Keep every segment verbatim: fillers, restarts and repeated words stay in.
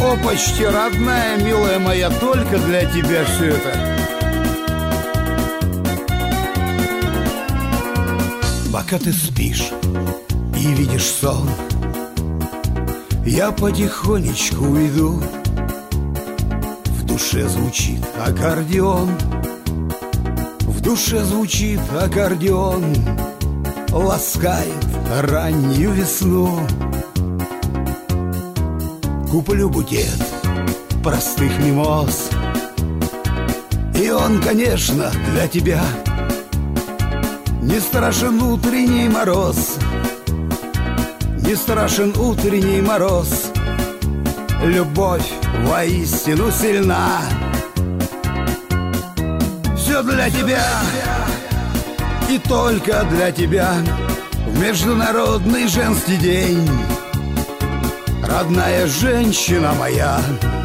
О, почти родная, милая моя, только для тебя все это. Пока ты спишь и видишь сон, я потихонечку уйду. В душе звучит аккордеон, в душе звучит аккордеон, ласкает раннюю весну. Куплю букет простых мимоз, и он, конечно, для тебя. Не страшен утренний мороз, не страшен утренний мороз. Любовь воистину сильна. Все для тебя и только для тебя в Международный женский день. Родная женщина моя,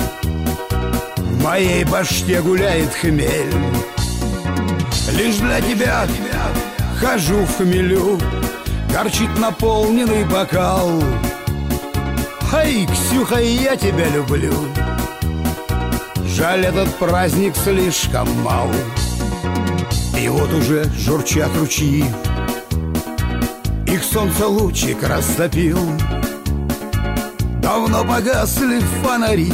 в моей башке гуляет хмель. Лишь для тебя хожу в хмелю, горчит наполненный бокал. Ай, Ксюха, я тебя люблю. Жаль, этот праздник слишком мал. И вот уже журчат ручьи, их солнце лучик растопил. Давно погасли фонари,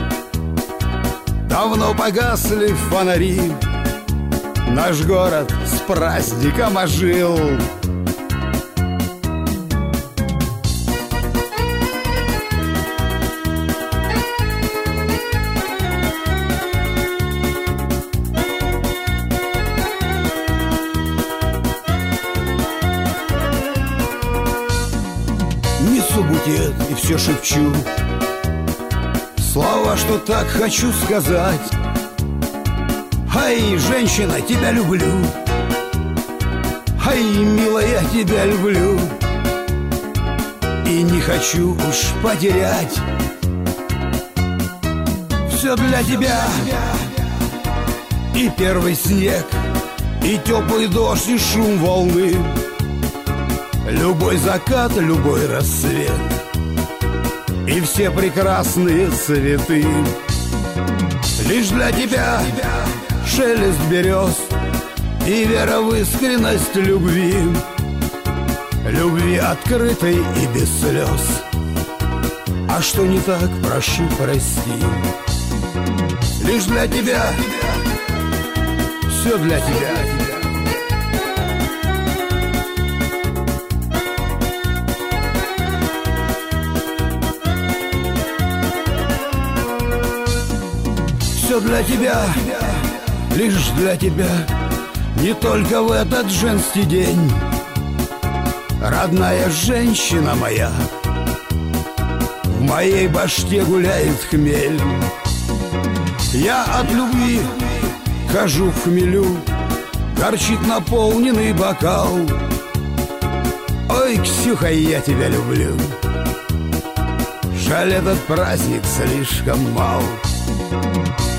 давно погасли фонари. Наш город с праздником ожил. Несу букет и все шепчу слова, что так хочу сказать. Ай, женщина, тебя люблю. Ай, милая, тебя люблю. И не хочу уж потерять. Все для тебя. И первый снег, и теплый дождь, и шум волны. Любой закат, любой рассвет, и все прекрасные цветы. Лишь для тебя шелест берез и вера в искренность любви. Любви открытой и без слез. А что не так, прошу прости. Лишь для тебя, все для тебя. Все для тебя, лишь для тебя, не только в этот женский день. Родная женщина моя, в моей башке гуляет хмель. Я от любви хожу в хмелю, горчит наполненный бокал. Ой, Ксюха, я тебя люблю. Жаль, этот праздник слишком мал.